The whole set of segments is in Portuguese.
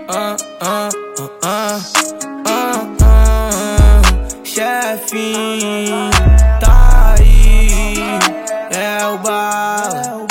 Chefinho, tá aí, é o bala.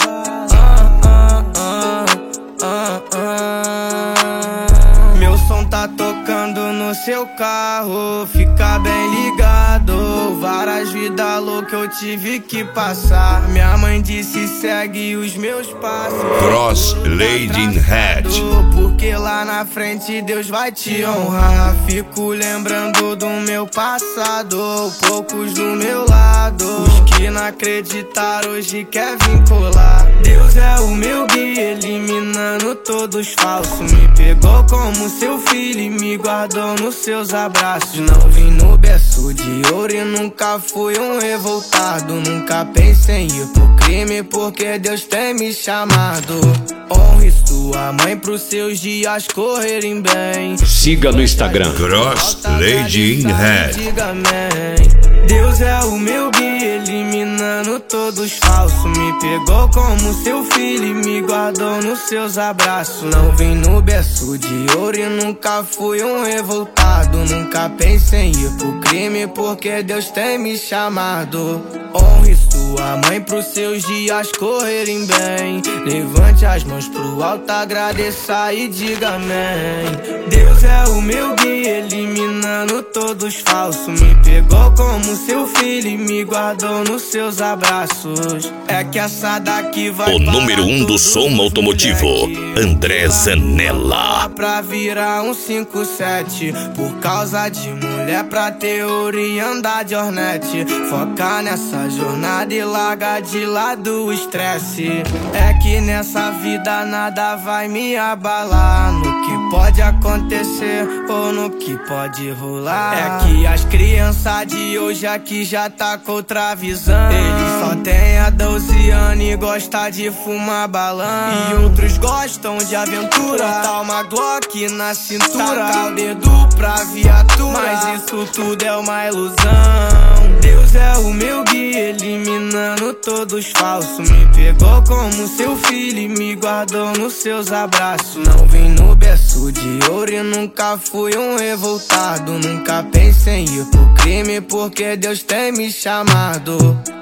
Meu som tá tocando no seu carro, fica bem ligado. Várias vidas loucas eu tive que passar. Minha mãe disse segue os meus passos. Cross Lady in Red. Porque lá na frente Deus vai te honrar. Fico lembrando do meu passado, poucos do meu lado. Os que não acreditaram hoje quer vir colar. Deus é o meu guia, eliminando todos falsos. Me pegou como seu filho e me guardou nos seus abraços. Não vim no berço de ouro e nunca fui um revoltado. Nunca pensei em ir pro crime porque Deus tem me chamado. Honre sua mãe pros seus dias correrem bem. Siga no Instagram Cross Lady in Red. Diga amém. Deus é o meu guia, eliminando todos falsos. Me pegou como seu filho e me guardou nos seus abraços. Não vim no berço de ouro e nunca fui um revoltado. Nunca pensei em ir pro crime porque Deus tem me chamado. Honre sua mãe pros seus dias correrem bem. Levante as mãos pro alto, agradeça e diga amém. Deus é o meu guia, eliminando todos falsos. Me pegou como seu filho e me guardou nos seus abraços. É que essa daqui vai o número 1 do som automotivo, André Zanella. Pra virar um 57, por causa de mulher pra teoria andar de Hornet. Focar nessa jornada e larga de lado o estresse. É que nessa vida nada vai me abalar. No que pode acontecer ou no que pode rolar. É que as crianças de hoje aqui já tá com outra visão. Eles só tem a 12 anos e gosta de fumar balão. E outros gostam de aventura, tá uma Glock na cintura, tacar o dedo pra viatura. Mas isso tudo é uma ilusão. Deus é o meu guia, eliminando todos falsos. Me pegou como seu filho e me guardou nos seus abraços. Não vim no berço de ouro e nunca fui um revoltado. Nunca pensei em ir pro crime porque Deus tem me chamado.